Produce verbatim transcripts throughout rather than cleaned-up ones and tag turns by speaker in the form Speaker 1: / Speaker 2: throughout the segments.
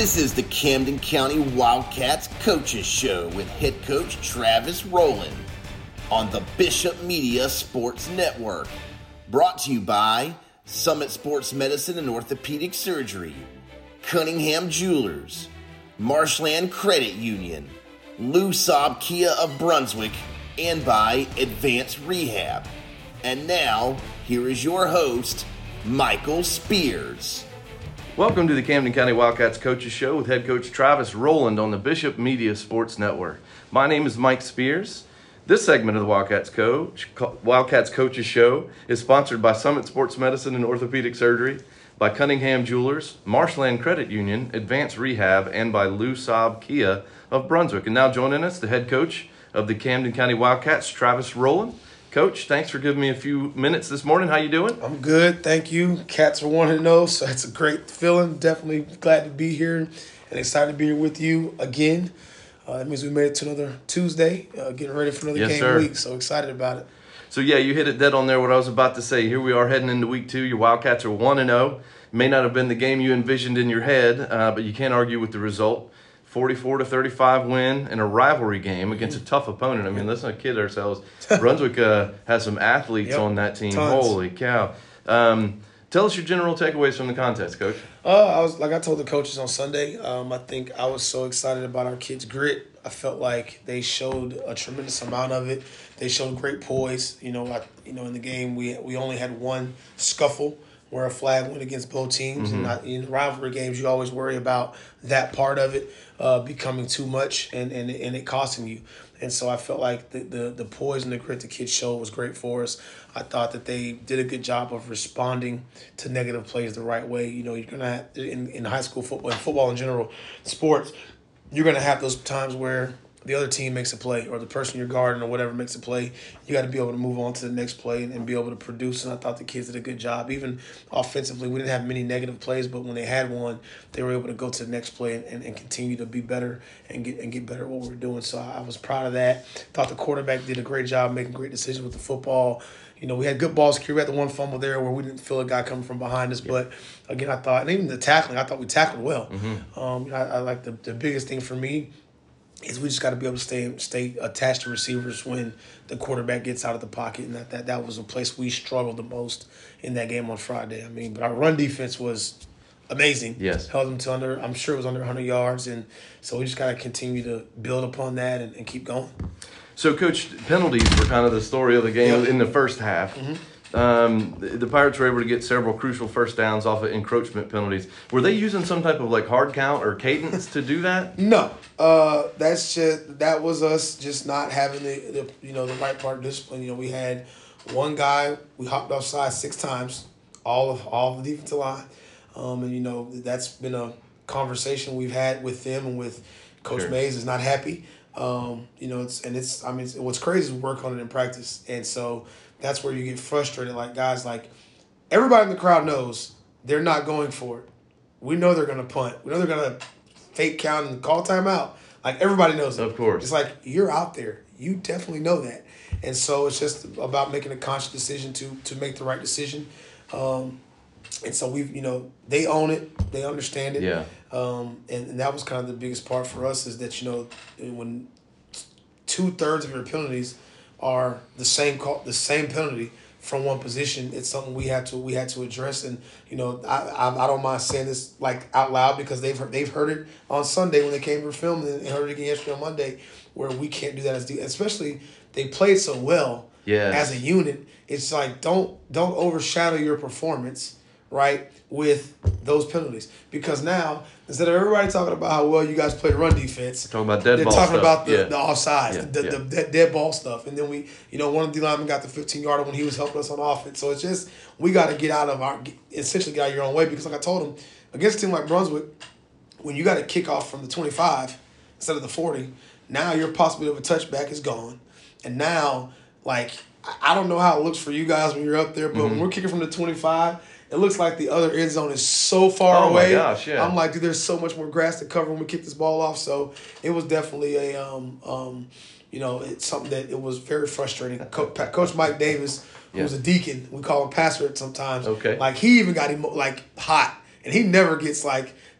Speaker 1: This is the Camden County Wildcats Coaches Show with head coach Travis Rowland on the Bishop Media Sports Network. Brought to you by Summit Sports Medicine and Orthopedic Surgery, Cunningham Jewelers, Marshland Credit Union, Lou Saab Kia of Brunswick, and by Advanced Rehab. And now, here is your host, Michael Spears.
Speaker 2: Welcome to the Camden County Wildcats Coaches Show with head coach Travis Rowland on the Bishop Media Sports Network. My name is Mike Spears. This segment of the Wildcats Coach Wildcats Coaches Show is sponsored by Summit Sports Medicine and Orthopedic Surgery, by Cunningham Jewelers, Marshland Credit Union, Advanced Rehab, and by Lou Saab Kia of Brunswick. And now joining us, the head coach of the Camden County Wildcats, Travis Rowland. Coach, thanks for giving me a few minutes this morning. How you doing?
Speaker 3: I'm good, thank you. Cats are one and oh, so it's a great feeling. Definitely glad to be here and excited to be here with you again. Uh, that means we made it to another Tuesday, uh, getting ready for another
Speaker 2: yes,
Speaker 3: game
Speaker 2: sir.
Speaker 3: week. So excited about it.
Speaker 2: So yeah, you hit it dead on there. What I was about to say. Here we are heading into week two. Your Wildcats are one and oh. May not have been the game you envisioned in your head, uh, but you can't argue with the result. forty-four to thirty-five win in a rivalry game against a tough opponent. I mean, let's not kid ourselves. Brunswick uh, has some athletes
Speaker 3: yep.
Speaker 2: on that team.
Speaker 3: Tons.
Speaker 2: Holy cow. Um, tell us your general takeaways from the contest, Coach.
Speaker 3: Uh, I was like I told the coaches on Sunday, um, I think I was so excited about our kids' grit. I felt like they showed a tremendous amount of it. They showed great poise. You know, I, you know, in the game we we only had one scuffle where a flag went against both teams.
Speaker 2: Mm-hmm.
Speaker 3: And not, in rivalry games, you always worry about that part of it uh, becoming too much and, and, and it costing you. And so I felt like the, the, the poise and the grit the kids showed was great for us. I thought that they did a good job of responding to negative plays the right way. You know, you're going to have, in, in high school football, and football in general, sports, you're going to have those times where the other team makes a play or the person you're guarding or whatever makes a play. You got to be able to move on to the next play and, and be able to produce. And I thought the kids did a good job. Even offensively, we didn't have many negative plays, but when they had one, they were able to go to the next play and, and, and continue to be better and get and get better at what we were doing. So I, I was proud of that. Thought the quarterback did a great job making great decisions with the football. You know, we had good ball security. We had the one fumble there where we didn't feel a guy coming from behind us. Yeah. But, again, I thought, and even the tackling, I thought we tackled well. Mm-hmm. Um, I, I like the, the biggest thing for me is we just got to be able to stay stay attached to receivers when the quarterback gets out of the pocket, and that, that that was a place we struggled the most in that game on Friday. I mean, but our run defense was amazing.
Speaker 2: Yes.
Speaker 3: Held them to under, I'm sure it was under one hundred yards, and so we just got to continue to build upon that and, and keep going.
Speaker 2: So, Coach, penalties were kind of the story of the game yep. in the first half. Mm-hmm. Um, the, the Pirates were able to get several crucial first downs off of encroachment penalties. Were they using some type of like hard count or cadence to do that?
Speaker 3: No, uh, that's just that was us just not having the, the you know the right part of discipline. You know, we had one guy we hopped offside six times, all of all of the defensive line, um, and you know that's been a conversation we've had with them and with Coach sure. Mays is not happy. Um, you know, it's and it's I mean it's, what's crazy is we work on it in practice, and so. That's where you get frustrated. Like, guys, like, everybody in the crowd knows they're not going for it. We know they're going to punt. We know they're going to fake count and call timeout. Like, everybody knows it.
Speaker 2: Of course.
Speaker 3: It's like, you're out there. You definitely know that. And so it's just about making a conscious decision to to make the right decision. Um, and so we've, you know, they own it. They understand it.
Speaker 2: Yeah.
Speaker 3: Um, and, and that was kind of the biggest part for us is that, you know, when two-thirds of your penalties – are the same call, the same penalty from one position. It's something we had to we had to address, and you know I I, I don't mind saying this like out loud because they've heard, they've heard it on Sunday when they came for film and heard it again yesterday on Monday, where we can't do that as especially they played so well
Speaker 2: yes.
Speaker 3: as a unit. It's like don't don't overshadow your performance right with those penalties because now instead of everybody talking about how well you guys played run defense,
Speaker 2: talking about dead
Speaker 3: they're
Speaker 2: ball
Speaker 3: talking
Speaker 2: stuff.
Speaker 3: about the,
Speaker 2: yeah.
Speaker 3: the offsides,
Speaker 2: yeah.
Speaker 3: the,
Speaker 2: yeah.
Speaker 3: the, the dead ball stuff. And then we, you know, one of the linemen got the fifteen-yarder when he was helping us on offense. So it's just we got to get out of our – essentially get out of your own way because like I told him, against a team like Brunswick, when you got to kick off from the twenty-five instead of the forty, now your possibility of a touchback is gone. And now, like, I don't know how it looks for you guys when you're up there, but mm-hmm. when we're kicking from the twenty-five – it looks like the other end zone is so far
Speaker 2: oh
Speaker 3: away.
Speaker 2: Oh, my gosh, yeah.
Speaker 3: I'm like, dude, there's so much more grass to cover when we kick this ball off. So it was definitely a, um, um, you know, it's something that it was very frustrating. Co- Coach Mike Davis, who yeah. was a deacon, we call him Pastor sometimes.
Speaker 2: Okay.
Speaker 3: Like, he even got him, like, hot. And he never gets, like,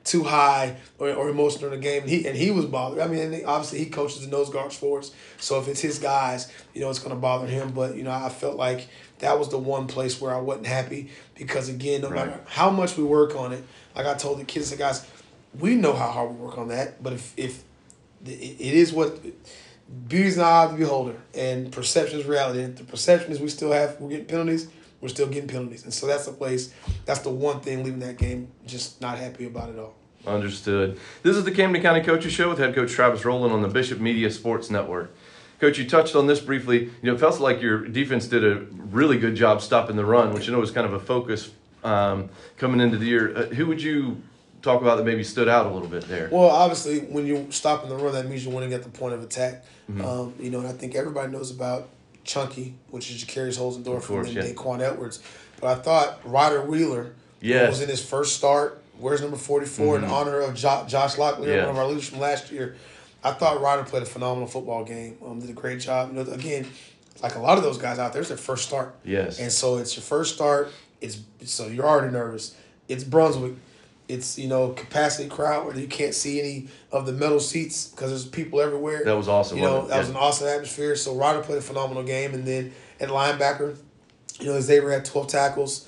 Speaker 3: too high or, or emotional in the game. And he and he was bothered. I mean, and obviously he coaches the nose guards for us. So if it's his guys, you know, it's going to bother him. But, you know, I felt like that was the one place where I wasn't happy because, again, no
Speaker 2: right.
Speaker 3: matter how much we work on it, like I told the kids, the guys, we know how hard we work on that. But if, if it, it is what – beauty's in the eye of the beholder, and perception is reality. And the perception is we still have – we're getting penalties. We're still getting penalties. And so that's the place, that's the one thing leaving that game just not happy about it all.
Speaker 2: Understood. This is the Camden County Coaches Show with head coach Travis Rowland on the Bishop Media Sports Network. Coach, you touched on this briefly. You know, it felt like your defense did a really good job stopping the run, which I know was kind of a focus um, coming into the year. Uh, who would you talk about that maybe stood out a little bit there?
Speaker 3: Well, obviously, when you're stopping the run, that means you're winning at the point of attack.
Speaker 2: Mm-hmm.
Speaker 3: Um, you know, and I think everybody knows about Chunky, which is Jacarius Holzendorf,
Speaker 2: course,
Speaker 3: and then
Speaker 2: yeah.
Speaker 3: Daquan Edwards. But I thought Ryder Wheeler
Speaker 2: yes.
Speaker 3: was in his first start. Where's number forty-four
Speaker 2: mm-hmm.
Speaker 3: in honor of jo- Josh Locklear,
Speaker 2: yes.
Speaker 3: one of our leaders from last year. I thought Ryder played a phenomenal football game. Um, did a great job. You know, again, like a lot of those guys out there, it's their first start.
Speaker 2: Yes.
Speaker 3: And so it's your first start. It's so you're already nervous. It's Brunswick. It's, you know, capacity crowd where you can't see any of the metal seats because there's people everywhere.
Speaker 2: That was awesome.
Speaker 3: You know,
Speaker 2: wasn't it?
Speaker 3: that
Speaker 2: yeah.
Speaker 3: was an awesome atmosphere. So Ryder played a phenomenal game. And then at linebacker, you know, Xavier had twelve tackles,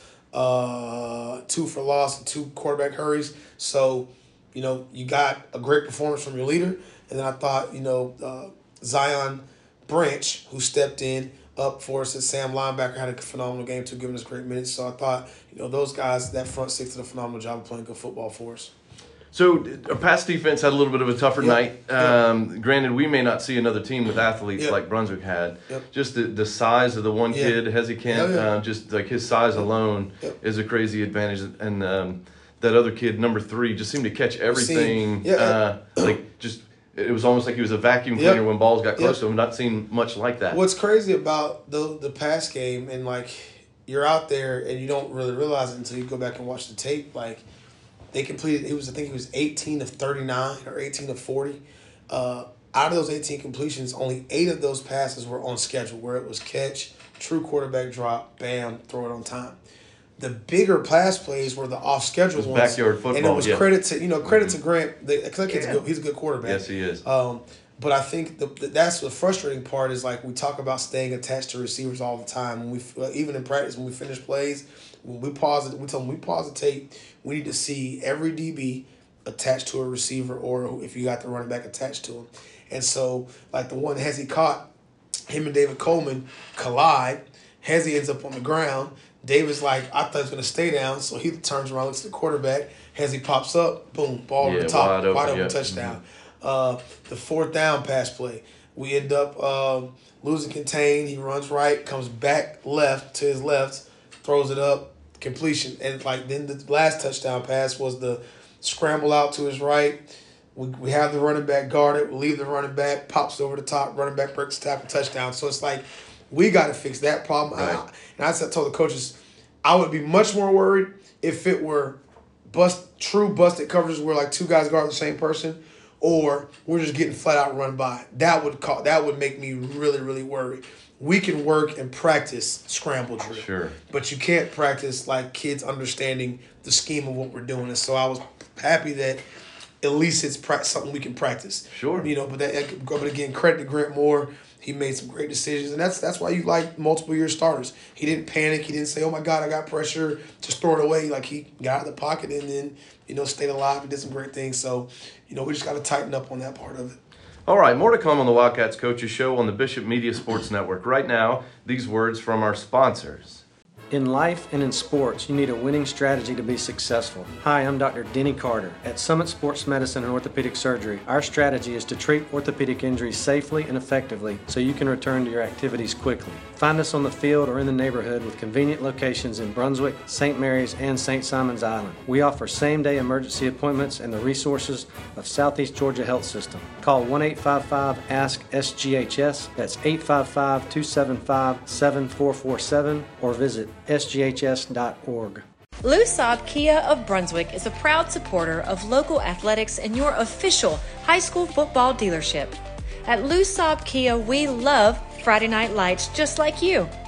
Speaker 3: uh, two for loss, and two quarterback hurries. So, you know, you got a great performance from your leader. And then I thought, you know, uh, Zion Branch, who stepped in up for us at Sam linebacker, had a phenomenal game too, giving us great minutes. So I thought, you know, those guys, that front six did a phenomenal job of playing good football for us.
Speaker 2: So our pass defense had a little bit of a tougher
Speaker 3: Yep.
Speaker 2: night. Um, yep. Granted, we may not see another team with athletes
Speaker 3: Yep.
Speaker 2: like Brunswick had.
Speaker 3: Yep.
Speaker 2: Just the, the size of the one
Speaker 3: Yeah.
Speaker 2: kid, Hezzy Kent,
Speaker 3: Yeah, yeah.
Speaker 2: Uh, just like his size alone
Speaker 3: Yep.
Speaker 2: is a crazy advantage. And um, that other kid, number three, just seemed to catch everything.
Speaker 3: Yeah.
Speaker 2: Uh, like just it was almost like he was a vacuum
Speaker 3: Yep.
Speaker 2: cleaner when balls got close
Speaker 3: Yep.
Speaker 2: to him. Not seen much like that.
Speaker 3: What's crazy about the the pass game, and like you're out there and you don't really realize it until you go back and watch the tape. Like they completed, it was I think it was eighteen of thirty-nine or eighteen of forty. Uh, out of those eighteen completions, only eight of those passes were on schedule, where it was catch, true quarterback drop, bam, throw it on time. The bigger pass plays were the off schedule ones.
Speaker 2: Backyard football,
Speaker 3: and it was
Speaker 2: yeah.
Speaker 3: credit to you know credit to Grant. Because that kid's
Speaker 2: Yeah.
Speaker 3: good, he's a good quarterback.
Speaker 2: Yes, he is.
Speaker 3: Um, but I think the, the, that's the frustrating part is like we talk about staying attached to receivers all the time. When we uh, even in practice when we finish plays, when we pause it, we tell them we pause the tape. We need to see every D B attached to a receiver, or if you got the running back attached to him. And so like the one Hezzy caught, him and David Coleman collide. Hezzy ends up on the ground. David's like, I thought he was going to stay down, so he turns around, looks at the quarterback. Hezzy pops up, boom, ball over
Speaker 2: Yeah,
Speaker 3: the top,
Speaker 2: wide open,
Speaker 3: wide open
Speaker 2: yeah.
Speaker 3: touchdown. Uh, the fourth down pass play, we end up um, losing contain. He runs right, comes back left to his left, throws it up, completion. And like then the last touchdown pass was the scramble out to his right. We we have the running back guarded. We leave the running back, pops over the top, running back breaks the tackle, touchdown. So it's like we got to fix that problem.
Speaker 2: Right.
Speaker 3: I, and I said, told the coaches, I would be much more worried if it were bust true busted coverages where like two guys guard the same person, or we're just getting flat out run by. That would call, that would make me really, really worried. We can work and practice scramble drill.
Speaker 2: Sure.
Speaker 3: But you can't practice like kids understanding the scheme of what we're doing. And so I was happy that at least it's pra- something we can practice.
Speaker 2: Sure.
Speaker 3: You know, but that, but again, credit to Grant Moore. He made some great decisions, and that's that's why you like multiple year starters. He didn't panic. He didn't say, "Oh my God, I got pressure," just throw it away. Like he got out of the pocket and then you know stayed alive and did some great things. So you know we just got to tighten up on that part of it.
Speaker 2: All right, more to come on the Wildcats Coaches Show on the Bishop Media Sports Network. Right now, these words from our sponsors.
Speaker 4: In life and in sports, you need a winning strategy to be successful. Hi, I'm Doctor Denny Carter. At Summit Sports Medicine and Orthopedic Surgery, our strategy is to treat orthopedic injuries safely and effectively so you can return to your activities quickly. Find us on the field or in the neighborhood with convenient locations in Brunswick, Saint Mary's, and Saint Simons Island. We offer same-day emergency appointments and the resources of Southeast Georgia Health System. Call one eight five five ask S G H S, that's eight five five, two seven five, seven four four seven, or visit S G H S dot org.
Speaker 5: Lou Saab Kia of Brunswick is a proud supporter of local athletics and your official high school football dealership. At Lou Saab Kia, we love Friday Night Lights just like you.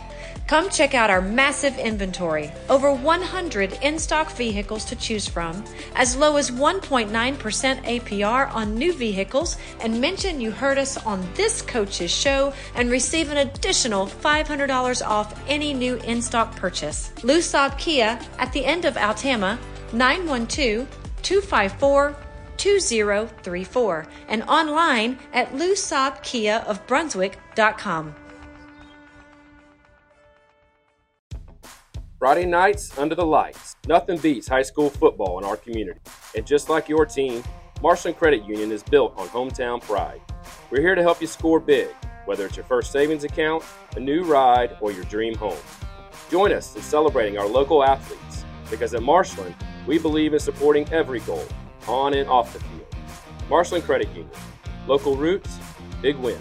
Speaker 5: Come check out our massive inventory, over one hundred in-stock vehicles to choose from, as low as one point nine percent A P R on new vehicles, and mention you heard us on this Coach's Show and receive an additional five hundred dollars off any new in-stock purchase. Lou Saab Kia at the end of Altama, nine one two, two five four, two zero three four, and online at lou saab kia of brunswick dot com.
Speaker 6: Friday nights under the lights. Nothing beats high school football in our community. And just like your team, Marshland Credit Union is built on hometown pride. We're here to help you score big, whether it's your first savings account, a new ride, or your dream home. Join us in celebrating our local athletes, because at Marshland, we believe in supporting every goal, on and off the field. Marshland Credit Union. Local roots, big wins.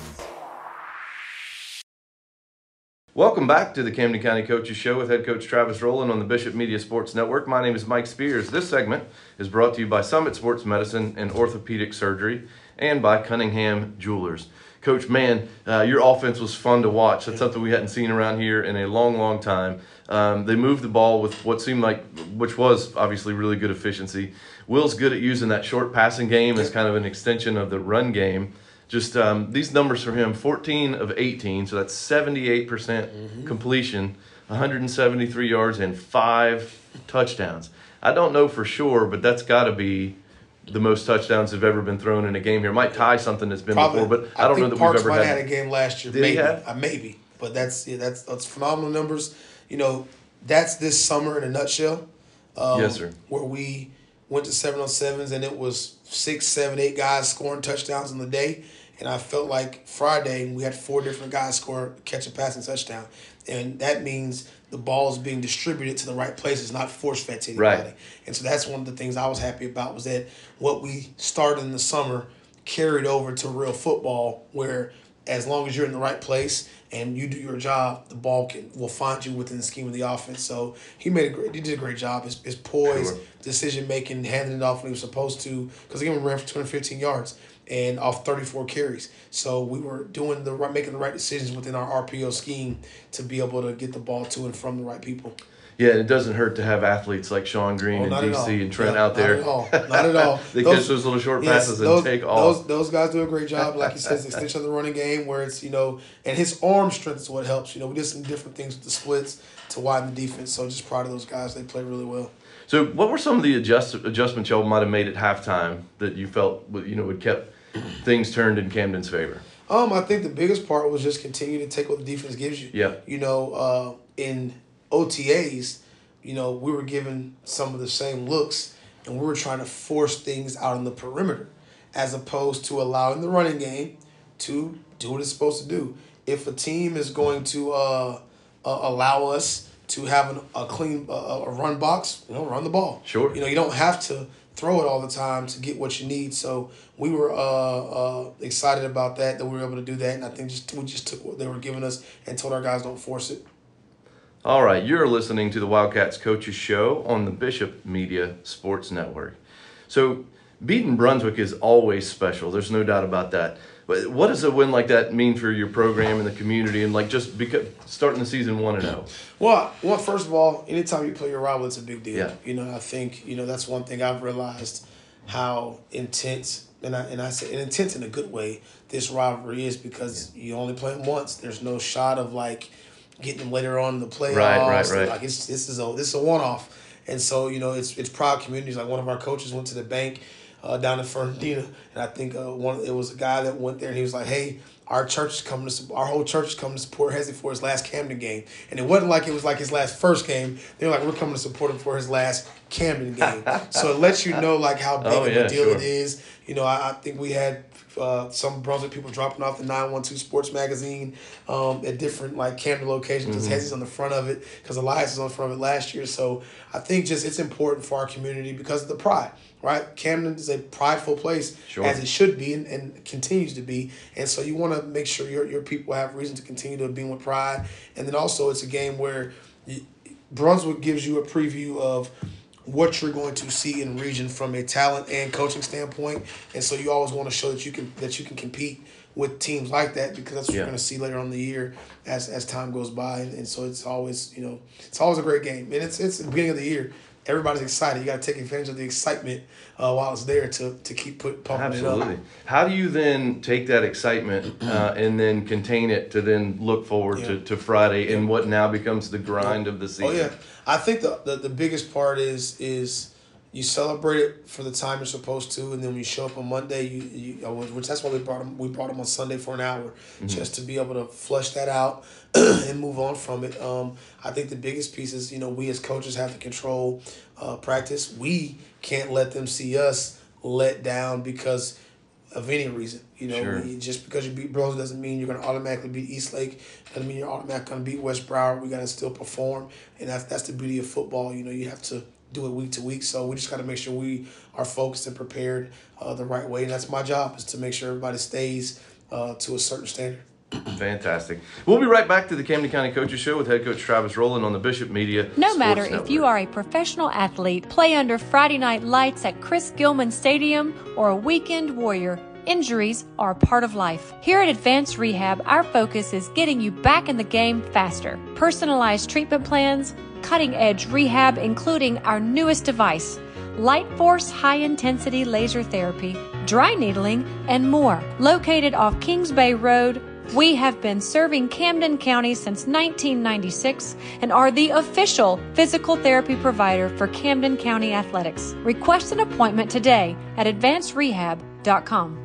Speaker 2: Welcome back to the Camden County Coaches Show with head coach Travis Rowland on the Bishop Media Sports Network. My name is Mike Spears. This segment is brought to you by Summit Sports Medicine and Orthopedic Surgery and by Cunningham Jewelers. Coach, man, uh, your offense was fun to watch. That's something we hadn't seen around here in a long, long time. Um, they moved the ball with what seemed like, which was obviously really good efficiency. Will's good at using that short passing game as kind of an extension of the run game. Just um, these numbers for him, fourteen of eighteen, so that's seventy-eight percent mm-hmm. completion, one hundred seventy-three yards, and five touchdowns. I don't know for sure, but that's got to be the most touchdowns have ever been thrown in a game here. It might tie something that's been
Speaker 3: Probably.
Speaker 2: before, but I, I don't know that
Speaker 3: Parks
Speaker 2: we've ever
Speaker 3: might
Speaker 2: had.
Speaker 3: had a game last year.
Speaker 2: Did
Speaker 3: maybe,
Speaker 2: he have?
Speaker 3: uh, maybe, but that's yeah, that's that's phenomenal numbers. You know, that's this summer in a nutshell. Um,
Speaker 2: yes, sir.
Speaker 3: Where we went to seven on sevens and it was six, seven, eight guys scoring touchdowns in the day. And I felt like Friday we had four different guys score, catch a passing touchdown. And that means the ball is being distributed to the right places, not force-fed to anybody.
Speaker 2: Right.
Speaker 3: And so that's one of the things I was happy about, was that what we started in the summer carried over to real football, where as long as you're in the right place and you do your job, the ball can will find you within the scheme of the offense. So he made a great, he did a great job. His, his poise, sure. decision making, handing it off when he was supposed to, because he even ran for two hundred fifteen yards and off thirty-four carries. So we were doing the right, making the right decisions within our R P O scheme to be able to get the ball to and from the right people.
Speaker 2: Yeah, and it doesn't hurt to have athletes like Sean Green
Speaker 3: oh,
Speaker 2: and D C and Trent
Speaker 3: yeah,
Speaker 2: out there.
Speaker 3: Not at all. Not at all.
Speaker 2: They
Speaker 3: those,
Speaker 2: catch those little short
Speaker 3: yes,
Speaker 2: passes
Speaker 3: those,
Speaker 2: and take off.
Speaker 3: Those, those guys do a great job. Like he says, extension of the running game, where it's, you know, and his arm strength is what helps. You know, we did some different things with the splits to widen the defense. So just proud of those guys. They play really well.
Speaker 2: So what were some of the adjust, adjustments y'all might have made at halftime that you felt, you know, would kept things turned in Camden's favor?
Speaker 3: Um, I think the biggest part was just continue to take what the defense gives you.
Speaker 2: Yeah.
Speaker 3: You know, uh, in O T As, you know, we were given some of the same looks, and we were trying to force things out on the perimeter, as opposed to allowing the running game to do what it's supposed to do. If a team is going to uh, uh, allow us to have an, a clean uh, a run box, you know, run the ball.
Speaker 2: Sure.
Speaker 3: You know, you don't have to throw it all the time to get what you need. So we were uh, uh, excited about that, that we were able to do that. And I think just we just took what they were giving us and told our guys don't force it.
Speaker 2: All right, you're listening to the Wildcats Coaches Show on the Bishop Media Sports Network. So beating Brunswick is always special. There's no doubt about that. But what does a win like that mean for your program and the community, and like just because starting the season one and zero?
Speaker 3: Well, well, first of all, anytime you play your rival, it's a big deal.
Speaker 2: Yeah.
Speaker 3: You know, I think you know that's one thing I've realized, how intense, and I and I say and intense in a good way, this rivalry is, because yeah. you only play them once. There's no shot of like getting them later on in the playoffs.
Speaker 2: Right, right, right.
Speaker 3: Like it's this is a this is a one off, and so you know it's it's proud communities. Like one of our coaches went to the bank Uh, down in Fernandina, and I think uh, one it was a guy that went there, and he was like, "Hey, our church is coming to our whole church is coming to support Hezzy for his last Camden game," and it wasn't like it was like his last first game. They were like, "We're coming to support him for his last Camden game." So it lets you know like how big
Speaker 2: oh,
Speaker 3: of
Speaker 2: yeah,
Speaker 3: a deal
Speaker 2: sure.
Speaker 3: it is. You know, I, I think we had uh, some Brunswick people dropping off the nine one two Sports magazine um, at different like Camden locations, because mm-hmm. Hezzy's on the front of it, because Elias is on the front of it last year. So I think just it's important for our community because of the pride. Right, Camden is a prideful place,
Speaker 2: sure.
Speaker 3: as it should be, and, and continues to be. And so you want to make sure your your people have reason to continue to be with pride. And then also, it's a game where you, Brunswick gives you a preview of what you're going to see in region from a talent and coaching standpoint. And so you always want to show that you can that you can compete with teams like that, because that's what
Speaker 2: Yeah.
Speaker 3: you're going to see later on in the year as as time goes by. And, and so it's always, you know, it's always a great game. And it's it's the beginning of the year. Everybody's excited. You got to take advantage of the excitement uh, while it's there to to keep put, pumping
Speaker 2: Absolutely.
Speaker 3: it up.
Speaker 2: How do you then take that excitement uh, and then contain it to then look forward
Speaker 3: Yeah.
Speaker 2: to, to Friday and what now becomes the grind of the season?
Speaker 3: Oh yeah, I think the, the the biggest part is is you celebrate it for the time you're supposed to, and then when you show up on Monday, you, you which that's why we brought them we brought them on Sunday for an hour, mm-hmm. just to be able to flush that out and move on from it. Um, I think the biggest piece is, you know, we as coaches have to control uh, practice. We can't let them see us let down because of any reason. You know,
Speaker 2: Sure.
Speaker 3: we, just because you beat Bros doesn't mean you're going to automatically beat Eastlake. Doesn't mean you're automatically going to beat West Broward. We got to still perform, and that's that's the beauty of football. You know, you have to do it week to week. So we just got to make sure we are focused and prepared uh, the right way. And that's my job, is to make sure everybody stays uh, to a certain standard.
Speaker 2: Fantastic. We'll be right back to the Camden County Coaches Show with head coach Travis Rowland on the Bishop Media
Speaker 5: No
Speaker 2: Sports
Speaker 5: matter
Speaker 2: Network.
Speaker 5: if you are a professional athlete, play under Friday night lights at Chris Gilman Stadium, or a weekend warrior, injuries are a part of life. Here at Advanced Rehab, our focus is getting you back in the game faster. Personalized treatment plans, cutting-edge rehab, including our newest device, Light Force High-Intensity Laser Therapy, dry needling, and more. Located off Kings Bay Road, we have been serving Camden County since nineteen ninety-six and are the official physical therapy provider for Camden County Athletics. Request an appointment today at advanced rehab dot com.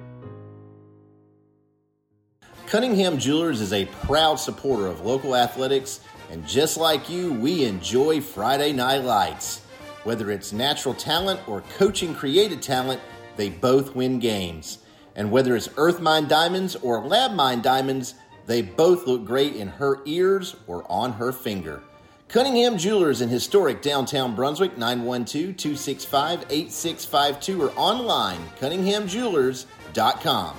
Speaker 1: Cunningham Jewelers is a proud supporter of local athletics, and just like you, we enjoy Friday Night Lights. Whether it's natural talent or coaching created talent, they both win games. And whether it's Earth Mine Diamonds or Lab Mine Diamonds, they both look great in her ears or on her finger. Cunningham Jewelers in historic downtown Brunswick, nine one two, two six five, eight six five two, or online, cunningham jewelers dot com.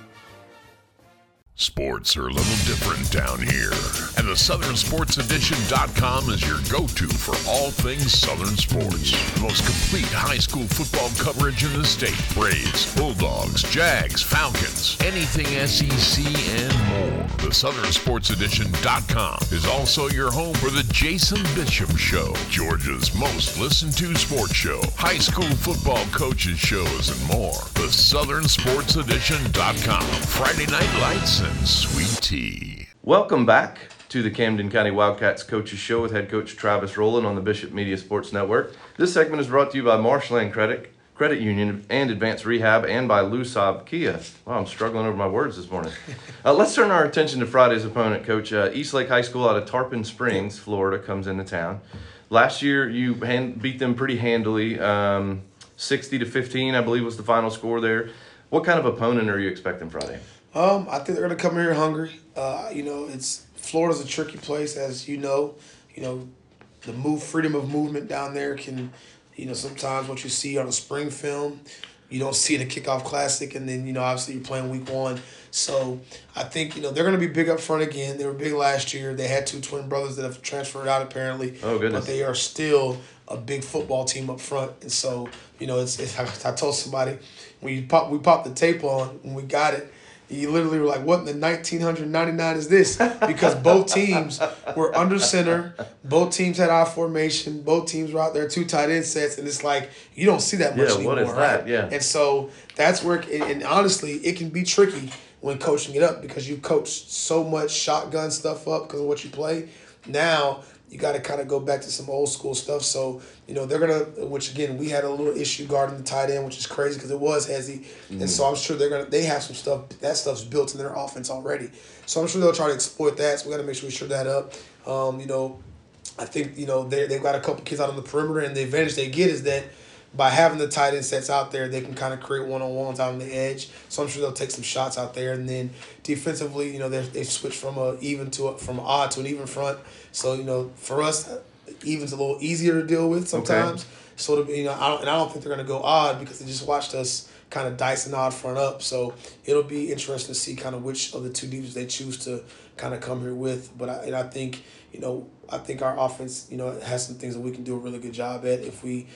Speaker 7: Sports are a little different down here, and the Southern Sports Edition dot com is your go-to for all things Southern sports. The most complete high school football coverage in the state. Braves, Bulldogs, Jags, Falcons, anything S E C and more. The Southern Sports Edition dot com is also your home for the Jason Bishop Show, Georgia's most listened to sports show, high school football coaches shows, and more. The Southern Sports Edition dot com. Friday Night Lights and Sweet Tea.
Speaker 2: Welcome back to the Camden County Wildcats Coaches Show with head coach Travis Rowland on the Bishop Media Sports Network. This segment is brought to you by Marshland Credit, Credit Union and Advanced Rehab, and by Lusab Kia. Wow, I'm struggling over my words this morning. Uh, let's turn our attention to Friday's opponent, Coach. Uh, Eastlake High School out of Tarpon Springs, Florida, comes into town. Last year, you hand, beat them pretty handily. Um, sixty to fifteen, I believe, was the final score there. What kind of opponent are you expecting Friday?
Speaker 3: Um, I think they're going to come here hungry. Uh, you know, it's Florida's a tricky place, as you know. You know, the move freedom of movement down there can, you know, sometimes what you see on a spring film, you don't see it at Kickoff Classic, and then, you know, obviously you're playing week one. So I think, you know, they're going to be big up front again. They were big last year. They had two twin brothers that have transferred out apparently.
Speaker 2: Oh, goodness.
Speaker 3: But they are still a big football team up front. And so, you know, it's, it's I, I told somebody, when you pop, we popped the tape on, when we got it, you literally were like, what in the nineteen ninety-nine is this? Because both teams were under center. Both teams had I formation. Both teams were out there, two tight end sets. And it's like, you don't see that much
Speaker 2: Yeah,
Speaker 3: anymore.
Speaker 2: what is that?
Speaker 3: Right?
Speaker 2: Yeah.
Speaker 3: And so that's where, it, and honestly, it can be tricky when coaching it up, because you coach so much shotgun stuff up because of what you play. Now you got to kind of go back to some old school stuff. So, you know, they're going to, which again, we had a little issue guarding the tight end, which is crazy because it was Hezzy. Mm-hmm. And so I'm sure they're going to, they have some stuff, that stuff's built in their offense already. So I'm sure they'll try to exploit that. So we got to make sure we shore that up. Um, you know, I think, you know, they they've got a couple kids out on the perimeter, and the advantage they get is that by having the tight end sets out there, they can kind of create one-on-ones out on the edge. So I'm sure they'll take some shots out there. And then defensively, you know, they've switched from a even to a, from an odd to an even front. So, you know, for us, even's a little easier to deal with sometimes. Okay. So, to, you know, I don't, and I don't think they're going to go odd because they just watched us kind of dice an odd front up. So it'll be interesting to see kind of which of the two defenses they choose to kind of come here with. But I, and I think, you know, I think our offense, you know, has some things that we can do a really good job at if we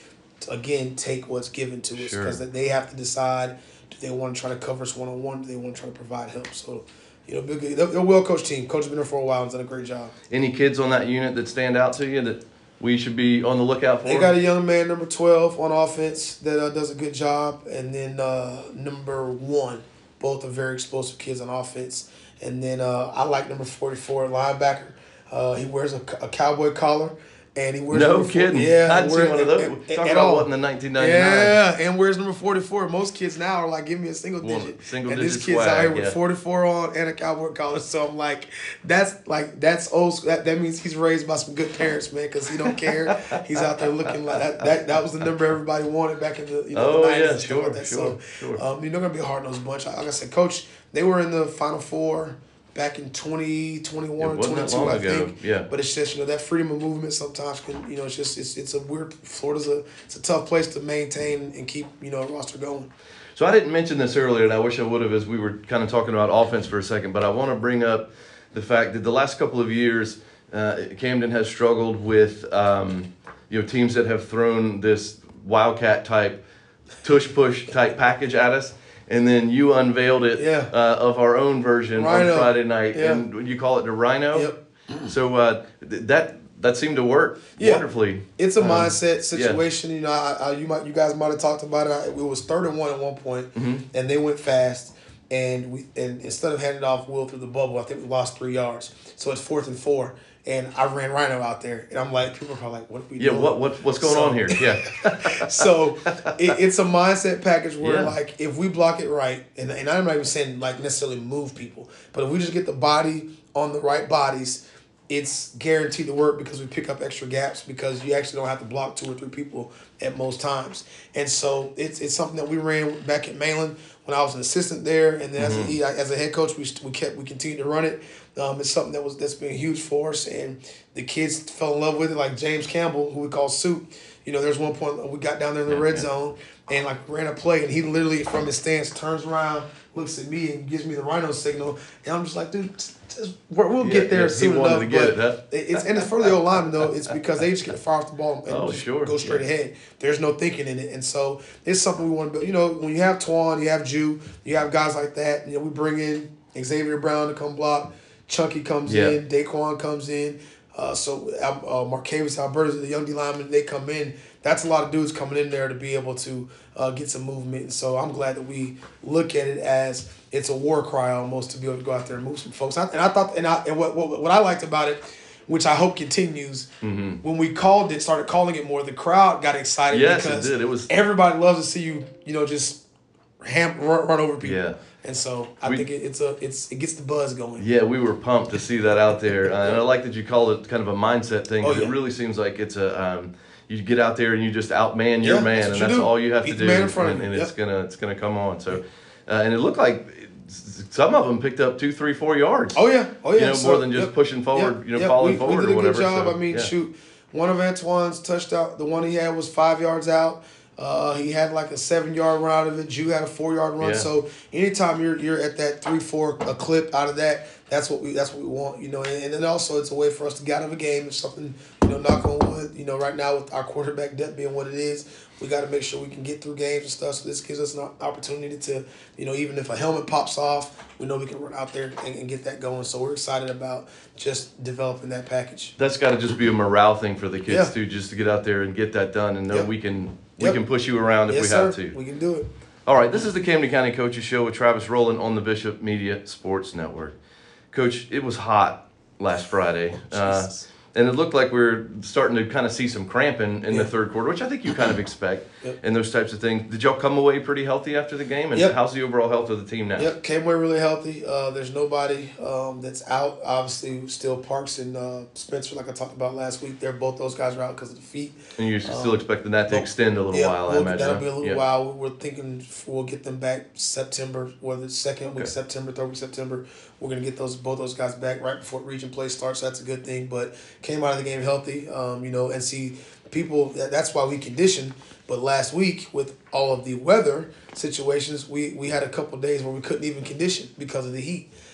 Speaker 3: to, again, take what's given to us
Speaker 2: Sure.
Speaker 3: because they have to decide, do they want to try to cover us one-on-one, do they want to try to provide help? So, you know, they're, they're a well-coached team. Coach has been there for a while and done a great job.
Speaker 2: Any kids on that unit that stand out to you that we should be on the lookout for?
Speaker 3: They got a young man, number twelve, on offense that uh, does a good job. And then uh, number one, both are very explosive kids on offense. And then uh, I like number forty-four, linebacker. Uh, he wears a, a cowboy collar. And he wears
Speaker 2: No
Speaker 3: number
Speaker 2: kidding.
Speaker 3: four, yeah,
Speaker 2: I'd
Speaker 3: wear,
Speaker 2: seen one of those.
Speaker 3: and, and,
Speaker 2: Talk
Speaker 3: and
Speaker 2: about
Speaker 3: all.
Speaker 2: what in the nineteen ninety-nine.
Speaker 3: Yeah, and wears number forty-four. Most kids now are like, give me a single
Speaker 2: Well,
Speaker 3: digit.
Speaker 2: single
Speaker 3: and
Speaker 2: digit
Speaker 3: this kid's
Speaker 2: swag,
Speaker 3: out here with
Speaker 2: yeah.
Speaker 3: forty-four on and a cowboy collar. So I'm like, that's like that's old school. That, that means he's raised by some good parents, man, because he don't care. He's out there looking like that. That, that was the number everybody wanted back in the you know
Speaker 2: Oh,
Speaker 3: the nineties
Speaker 2: yeah,
Speaker 3: and stuff
Speaker 2: sure,
Speaker 3: like that.
Speaker 2: sure,
Speaker 3: so
Speaker 2: sure.
Speaker 3: Um, you're not gonna be a hard nosed bunch. Like I said, Coach, they were in the Final Four back in twenty twenty-one,
Speaker 2: It wasn't that
Speaker 3: twenty-two,
Speaker 2: long
Speaker 3: I
Speaker 2: ago,
Speaker 3: think.
Speaker 2: yeah.
Speaker 3: But it's just, you know, that freedom of movement sometimes can, you know, it's just, it's it's a weird, Florida's a, it's a tough place to maintain and keep, you know, a roster going.
Speaker 2: So I didn't mention this earlier, and I wish I would have as we were kind of talking about offense for a second, but I want to bring up the fact that the last couple of years, uh, Camden has struggled with, um, you know, teams that have thrown this Wildcat type, tush-push type package at us. And then you unveiled it
Speaker 3: Yeah.
Speaker 2: uh, of our own version
Speaker 3: Rhino.
Speaker 2: on Friday night,
Speaker 3: Yeah.
Speaker 2: and you call it the Rhino.
Speaker 3: Yep.
Speaker 2: So uh, th- that that seemed to work
Speaker 3: Yeah.
Speaker 2: wonderfully.
Speaker 3: It's a
Speaker 2: Um,
Speaker 3: mindset situation. You know, I, I, you might, you guys might have talked about it. I, it was third and one at one point,
Speaker 2: Mm-hmm.
Speaker 3: and they went fast. And we, and instead of handing off Will through the bubble, I think we lost three yards. So it's fourth and four, and I ran Rhino out there, and I'm like, people are probably like, what are we
Speaker 2: Yeah,
Speaker 3: doing?
Speaker 2: what what what's going
Speaker 3: So-
Speaker 2: on here? Yeah.
Speaker 3: So it, it's a mindset package where,
Speaker 2: Yeah.
Speaker 3: like, if we block it right, and, and I'm not even saying, like, necessarily move people, but if we just get the body on the right bodies, it's guaranteed to work because we pick up extra gaps because you actually don't have to block two or three people at most times. And so it's it's something that we ran back at Mainland when I was an assistant there, and then
Speaker 2: Mm-hmm.
Speaker 3: as a, as a head coach, we we kept we continued to run it. Um, it's something that was that's been huge for us, and the kids fell in love with it. Like James Campbell, who we call Soup. You know, there's one point we got down there in the red zone and like ran a play, and he literally from his stance turns around, looks at me, and gives me the Rhino signal, and I'm just like, dude, just, we're, we'll
Speaker 2: Yeah,
Speaker 3: get there
Speaker 2: yeah, he
Speaker 3: soon
Speaker 2: wanted
Speaker 3: enough.
Speaker 2: to get
Speaker 3: but
Speaker 2: it, huh?
Speaker 3: it's and it's for the old lineman though. It's because they just get to fire off the ball and
Speaker 2: Oh,
Speaker 3: just
Speaker 2: sure,
Speaker 3: go straight
Speaker 2: yeah.
Speaker 3: ahead. There's no thinking in it, and so it's something we want to build. You know, when you have Twan, you have Jew, you have guys like that. You know, we bring in Xavier Brown to come block. Chunky comes
Speaker 2: Yeah.
Speaker 3: in. Daquan comes in. Uh, so uh, Marcavius Alberta, the young D linemen, they come in. That's a lot of dudes coming in there to be able to uh, get some movement. And so I'm glad that we look at it as it's a war cry almost to be able to go out there and move some folks. And I thought, and I and what what, what I liked about it, which I hope continues,
Speaker 2: Mm-hmm.
Speaker 3: when we called it, started calling it more, the crowd got excited
Speaker 2: Yes, it
Speaker 3: because
Speaker 2: did. It was-
Speaker 3: everybody loves to see you, you know, just ham, run, run over people.
Speaker 2: Yeah.
Speaker 3: And so I
Speaker 2: We-
Speaker 3: think it, it's a it's it gets the buzz going.
Speaker 2: Yeah, we were pumped to see that out there, uh, and I like that you call it kind of a mindset thing. 'Cause
Speaker 3: Oh, yeah.
Speaker 2: It really seems like it's a um, you get out there and you just outman your
Speaker 3: Yeah,
Speaker 2: man,
Speaker 3: that's
Speaker 2: and
Speaker 3: what you
Speaker 2: that's
Speaker 3: do.
Speaker 2: all you have
Speaker 3: Beat
Speaker 2: to
Speaker 3: the
Speaker 2: do,
Speaker 3: man in front of
Speaker 2: and,
Speaker 3: you.
Speaker 2: and it's
Speaker 3: Yep.
Speaker 2: gonna it's gonna come on. So, uh, and it looked like some of them picked up two, three, four yards.
Speaker 3: Oh yeah, oh yeah.
Speaker 2: You know,
Speaker 3: So,
Speaker 2: more than just
Speaker 3: yep,
Speaker 2: pushing forward,
Speaker 3: yep,
Speaker 2: you know,
Speaker 3: yep.
Speaker 2: falling
Speaker 3: we,
Speaker 2: forward
Speaker 3: we did
Speaker 2: or whatever.
Speaker 3: a good job.
Speaker 2: So,
Speaker 3: I mean,
Speaker 2: yeah.
Speaker 3: shoot, one of Antoine's touchdown, the one he had was five yards out. Uh, he had like a seven yard run out of it. Jew had a four yard run.
Speaker 2: Yeah.
Speaker 3: So anytime you're you're at that three four a clip out of that, that's what we that's what we want. You know, and, and then also it's a way for us to get out of a game. It's something, you know, knock on wood. You know, right now with our quarterback depth being what it is, we got to make sure we can get through games and stuff. So this gives us an opportunity to, you know, even if a helmet pops off, we know we can run out there and, and get that going. So we're excited about just developing that package.
Speaker 2: That's got to just be a morale thing for the kids
Speaker 3: Yeah.
Speaker 2: too, just to get out there and get that done, and know
Speaker 3: Yep.
Speaker 2: we can we
Speaker 3: Yep.
Speaker 2: can push you around if
Speaker 3: yes,
Speaker 2: we
Speaker 3: sir.
Speaker 2: have to.
Speaker 3: We can do it.
Speaker 2: All right, this is the Camden County Coaches Show with Travis Rowland on the Bishop Media Sports Network. Coach, it was hot last Friday, uh,
Speaker 3: Jesus.
Speaker 2: and it looked like we were starting to kind of see some cramping in
Speaker 3: Yeah.
Speaker 2: the third quarter, which I think you kind of expect,
Speaker 3: Yep.
Speaker 2: and those types of things. Did y'all come away pretty healthy after the game, and
Speaker 3: Yep.
Speaker 2: how's the overall health of the team now?
Speaker 3: Yep, came away really healthy. Uh, there's nobody um, that's out. Obviously, still Parks and uh, Spencer, like I talked about last week. They're both those guys are out because of the feet.
Speaker 2: And you're still expecting that to extend a little
Speaker 3: Yeah,
Speaker 2: while, I
Speaker 3: we'll-
Speaker 2: imagine.
Speaker 3: that'll
Speaker 2: huh?
Speaker 3: be a little
Speaker 2: Yeah.
Speaker 3: while. We're thinking we'll get them back September, whether it's second
Speaker 2: Okay.
Speaker 3: week September, third week September. We're gonna get those both those guys back right before region play starts. So that's a good thing. But came out of the game healthy, um, you know, and see people. That, that's why we conditioned. But last week with all of the weather situations, we we had a couple days where we couldn't even condition because of the heat.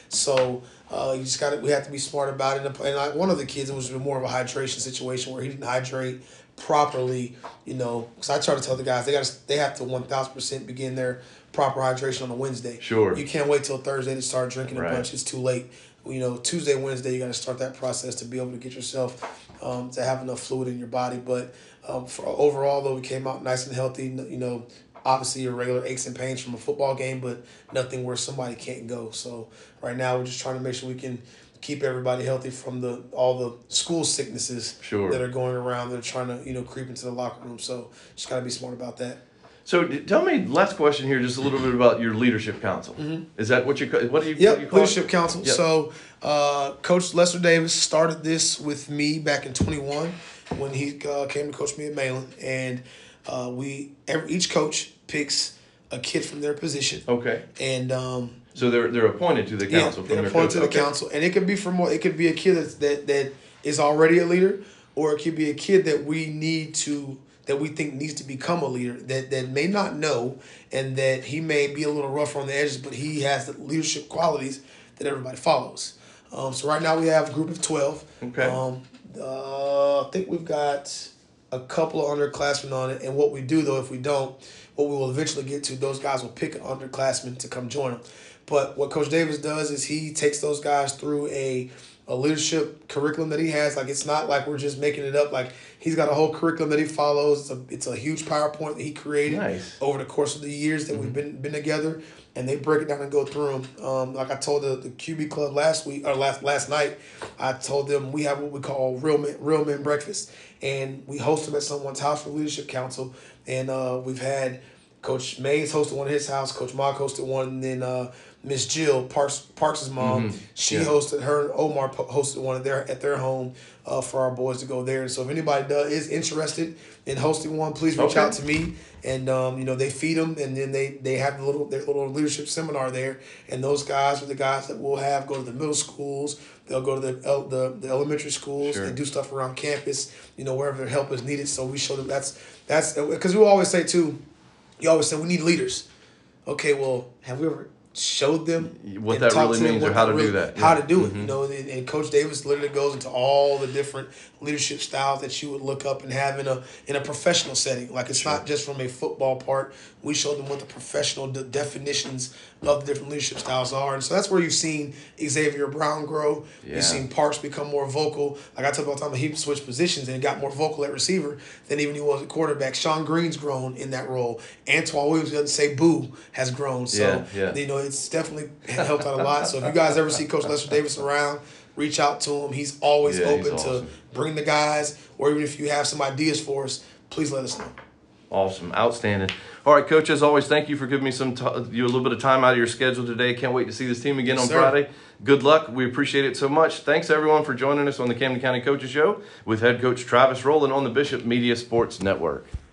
Speaker 3: So uh, you just got to, we have to be smart about it. And like one of the kids, it was more of a hydration situation where he didn't hydrate properly, you know, because I try to tell the guys they got to, they have to one thousand percent begin their proper hydration on a Wednesday.
Speaker 2: Sure.
Speaker 3: You can't wait till Thursday to start drinking a
Speaker 2: Right.
Speaker 3: bunch. It's too late. You know, Tuesday, Wednesday, you got to start that process to be able to get yourself um, to have enough fluid in your body. But um, for overall, though, we came out nice and healthy. You know, obviously your regular aches and pains from a football game, but nothing where somebody can't go. So right now, we're just trying to make sure we can keep everybody healthy from the all the school sicknesses
Speaker 2: Sure.
Speaker 3: that are going around. They're trying to you know creep into the locker room. So just got to be smart about that.
Speaker 2: So d- tell me, last question here, just a little bit about your leadership council. Mm-hmm. Is that what you ca- what do you,
Speaker 3: Yep,
Speaker 2: what you call
Speaker 3: Leadership
Speaker 2: it?
Speaker 3: Council.
Speaker 2: Yep.
Speaker 3: So uh, Coach Lester Davis started this with me back in twenty-one when he uh, came to coach me at Mainland. And uh, we every, each coach picks a kid from their position.
Speaker 2: Okay.
Speaker 3: And um,
Speaker 2: So they're they're appointed to the council.
Speaker 3: yeah,
Speaker 2: from
Speaker 3: they're
Speaker 2: their
Speaker 3: appointed to the
Speaker 2: coach. Okay.
Speaker 3: council. And it could be for more. It could be a kid that's, that that is already a leader, or it could be a kid that we need to that we think needs to become a leader, that, that may not know, and that he may be a little rough on the edges, but he has the leadership qualities that everybody follows. Um, so right now we have a group of twelve.
Speaker 2: Okay.
Speaker 3: Um, uh, I think we've got a couple of underclassmen on it, and what we do, though, if we don't, what we will eventually get to, those guys will pick an underclassman to come join them. But what Coach Davis does is he takes those guys through a a leadership curriculum that he has. Like, it's not like we're just making it up. Like, he's got a whole curriculum that he follows. It's a, it's a huge PowerPoint that he created
Speaker 2: Nice.
Speaker 3: over the course of the years that mm-hmm. we've been been together, and they break it down and go through them. Um, like I told the, the Q B Club last week or last last night, I told them we have what we call real men real men breakfast, and we host them at someone's house for leadership council, and uh, we've had Coach Mays hosted one at his house, Coach Mock hosted one, and then uh, Miss Jill, Parks Parks' mom, mm-hmm. she yeah. hosted, her and Omar hosted one at their, at their home uh, for our boys to go there. And so if anybody does, is interested in hosting one, please reach
Speaker 2: okay.
Speaker 3: out to me. And, um, you know, they feed them, and then they, they have the little, their little leadership seminar there. And those guys are the guys that we'll have go to the middle schools. They'll go to the the, the elementary schools sure. and do stuff around campus, you know, wherever their help is needed. So we show them that's, that's because we always say, too, you always say we need leaders. Okay, well, have we ever showed them
Speaker 2: what that really means or how to
Speaker 3: really,
Speaker 2: do that?
Speaker 3: How
Speaker 2: yeah.
Speaker 3: to do
Speaker 2: mm-hmm.
Speaker 3: it, you know? And, and Coach Davis literally goes into all the different leadership styles that you would look up and have in a in a professional setting. Like, it's sure. not just from a football part. We show them what the professional de- definitions of the different leadership styles are, and so that's where you've seen Xavier Brown grow. Yeah. You've seen Parks become more vocal. Like I talk about time, he switched positions and got more vocal at receiver than even he was at quarterback. Sean Green's grown in that role. Antoine Williams doesn't say boo has grown. So
Speaker 2: yeah, yeah.
Speaker 3: you know, it's definitely helped out a lot. So if you guys ever see Coach Lester Davis around, reach out to him. He's always
Speaker 2: yeah,
Speaker 3: open
Speaker 2: he's awesome.
Speaker 3: to bring the guys, or even if you have some ideas for us, please let us know.
Speaker 2: Awesome. Outstanding. All right, Coach, as always, thank you for giving me some t- you a little bit of time out of your schedule today. Can't wait to see this team again
Speaker 3: yes,
Speaker 2: on
Speaker 3: sir.
Speaker 2: Friday. Good luck. We appreciate it so much. Thanks, everyone, for joining us on the Camden County Coaches Show with head coach Travis Rowland on the Bishop Media Sports Network.